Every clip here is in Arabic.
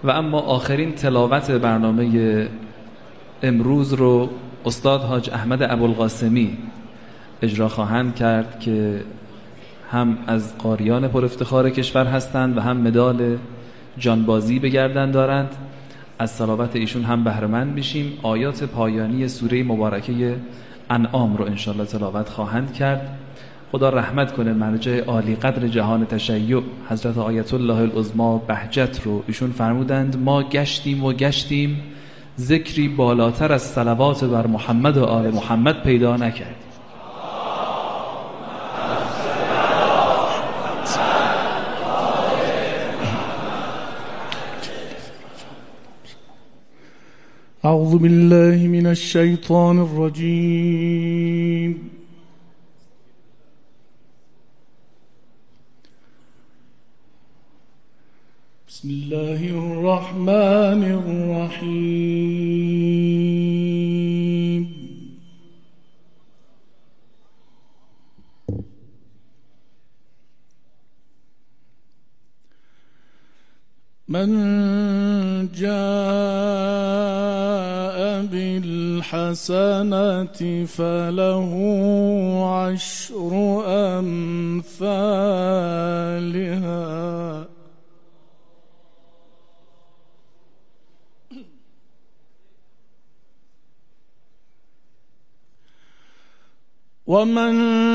و اما آخرین تلاوت برنامه امروز رو استاد حاج احمد ابوالقاسمی اجرا خواهند کرد که هم از قاریان پر افتخار کشور هستند و هم مدال جانبازی به گردن دارند. از تلاوت ایشون هم بهره مند میشیم. آیات پایانی سوره مبارکه انعام رو انشالله تلاوت خواهند کرد. خدا رحمت کنه مرجع عالی قدر جهان تشیع حضرت آیت الله العظما بهجت رو. ایشون فرمودند ما گشتیم و گشتیم ذکری بالاتر از صلوات بر محمد و آل محمد پیدا نکرد. أعوذ بالله من الشيطان الرجيم. بسم الله الرحمن الرحيم. من جاء بالحسنة فله عشر أمثالها ومن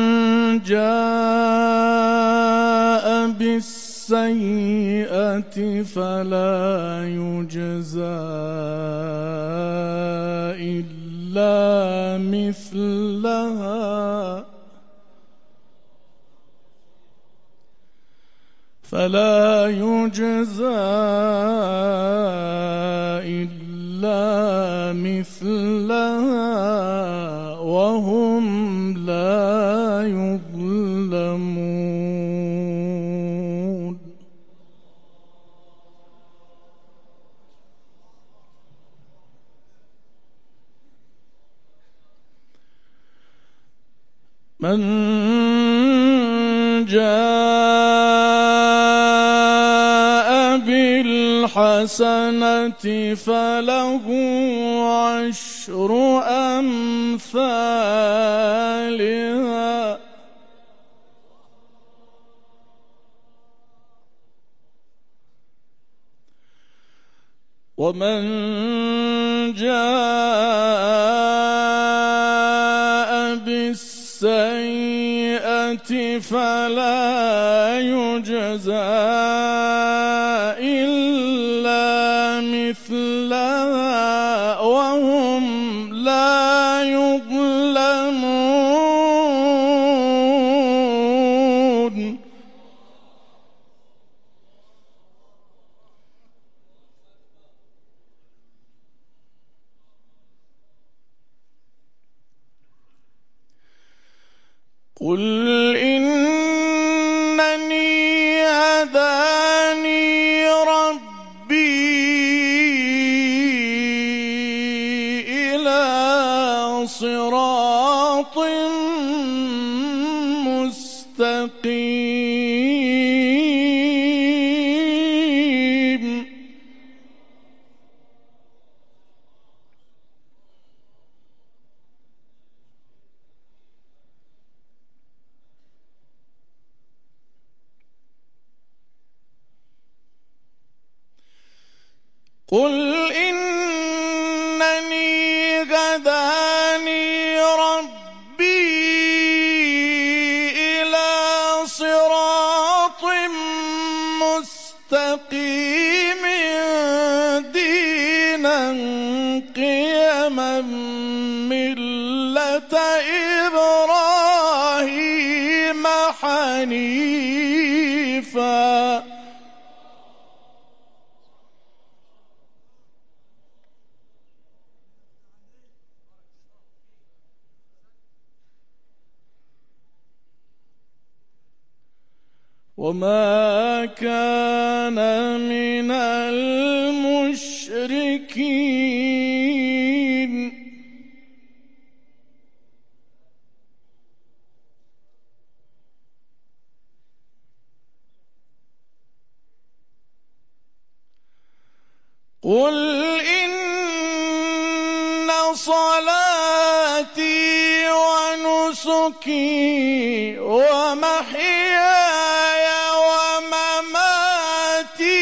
جاء بالسيئة فلا يجزى إلا مثلها وهم لا يظلمون. من جاء بالحسنة فله عشر أمثالها ومن جاء بالسيئة فلا يجزى إلا مثلها وهم لا يظلمون. قل إنني هداني ربي إلى صراط مستقيم قل إنني هداني ربي إلى صراط مستقيم دينا قيما ملة إبراهيم حنيفا وما كان من المشركين. قل إن صلاتي ونسكي ومحياي ومماتي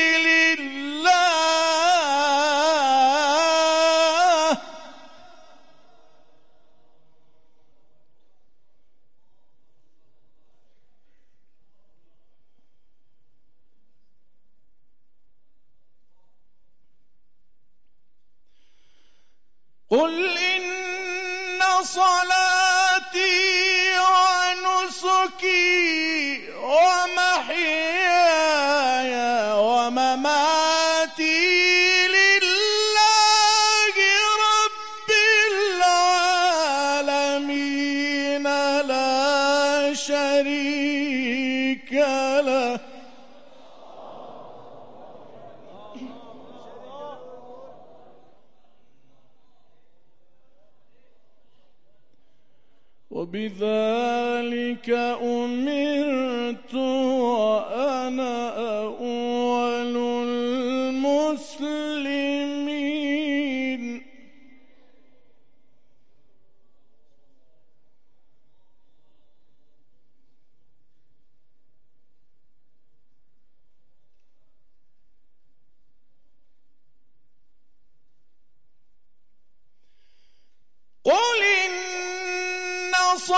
لله قل إن صلاتي ونسكي ومحياي ومماتي لله رب العالمين لا شريك له وبذلك أمرت وأنا أول المسلمين قل إن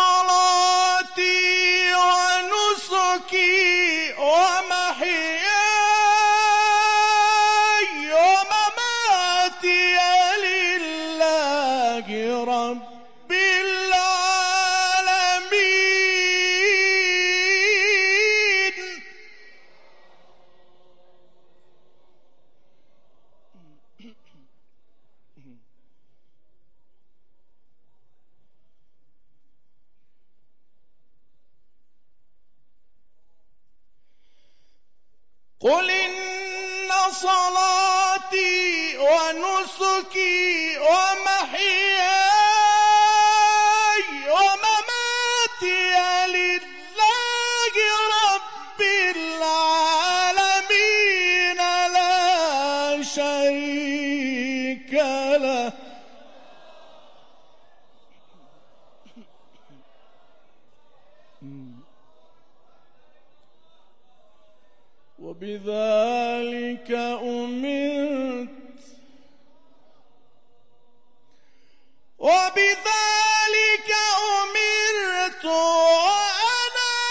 صلاتي ونسكي ومحياي ومماتي لله رب العالمين قل إن صلاتي ونسكي ومحياي ومماتي لله رب العالمين لا شريك له وبذلك أمرت وأنا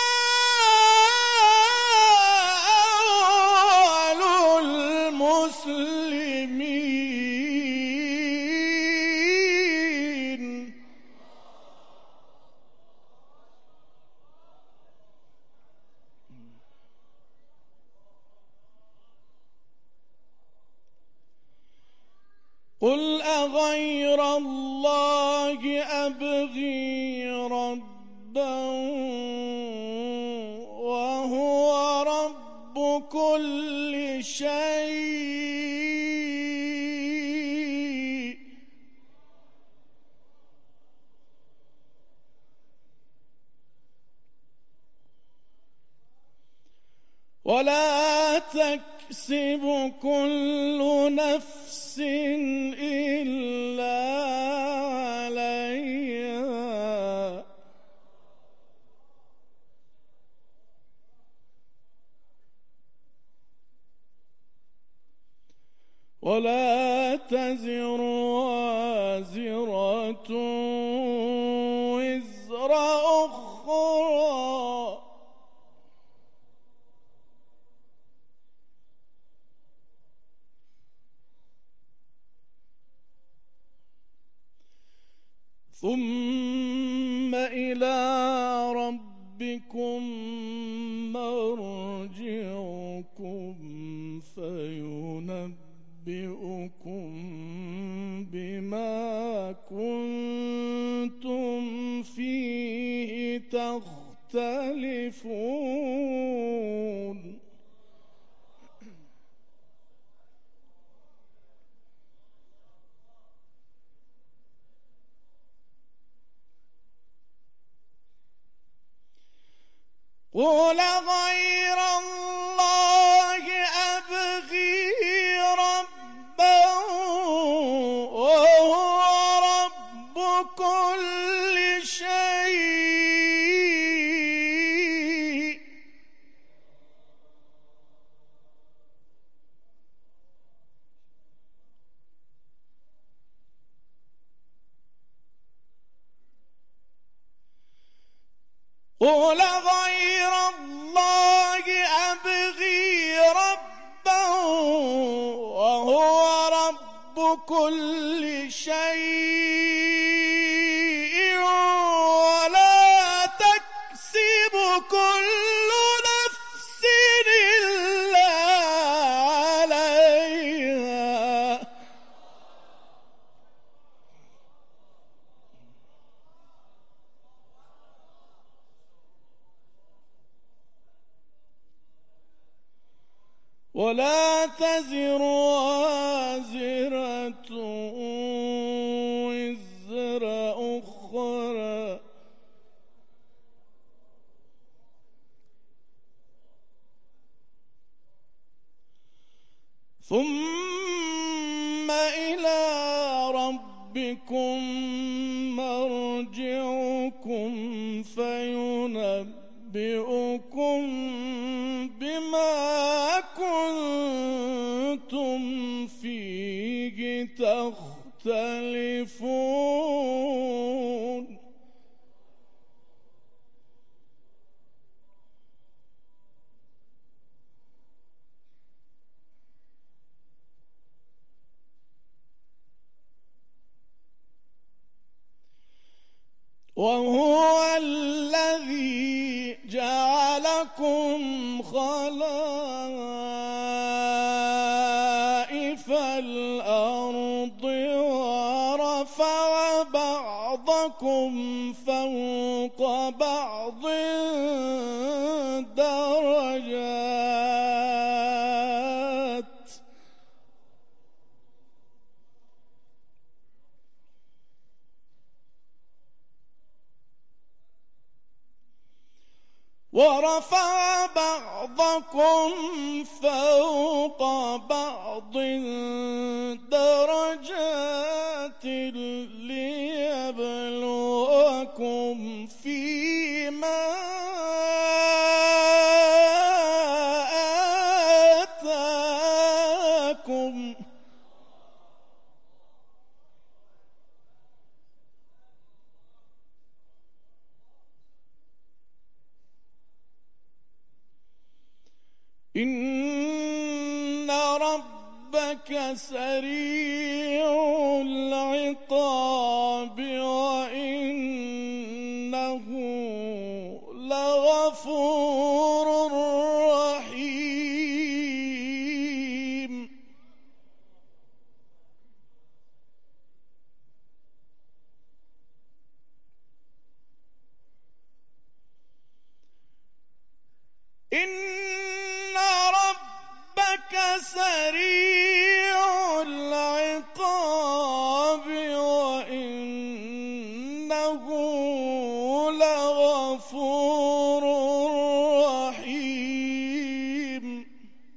أول المسلمين قل أغير الله أبغي ربا وهو رب كل شيء ولا تكسب كل نفس إلا عليها ولا تزر وازرة وزر أخرى ثم إلى ربكم مرجعكم فينبئكم بما كنتم فيه تختلفون قل غير الله أبغي ربا قل غير الله أبغي ربا وهو رب كل شيء ولا تكسب كل نفس إلا عليها ولا تزر وازرة وزر أخرى ثم إلى ربكم مرجعكم فينبئكم بما كنتم فيه تختلفون وهو الذي جعلكم خلائف الأرض ورفع بعضكم فوق بعض درجات ورفع بعضكم فوق بعض درجات ليبلوكم فيما آتاكم إن ربك سريع العقاب وإنه لغفور رحيم سريع العقاب وإنه لغفور رحيم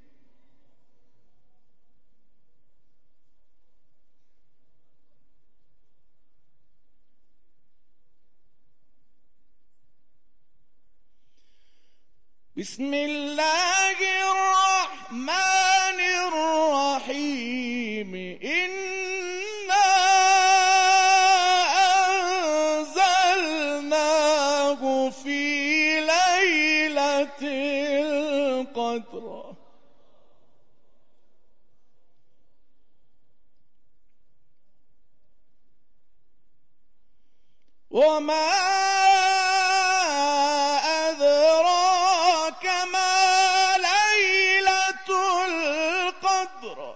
بسم الله الرحمن الرحيم إنا أنزلناه في ليلة القدر وما أدراك ما ليلة القدر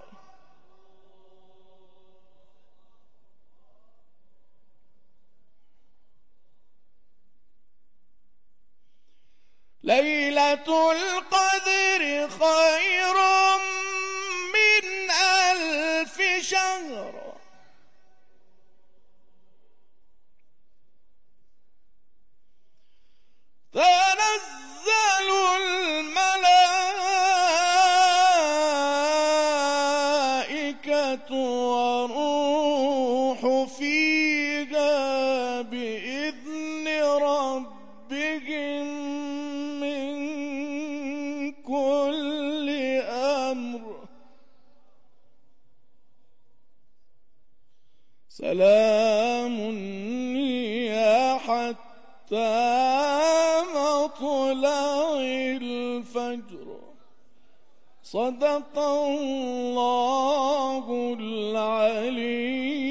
ليلة القدر خير من 1000 شهر تنزل الملائكة والروح فيها بإذن ربهم من كل أمر سلام هي حتى صدق الله العليم.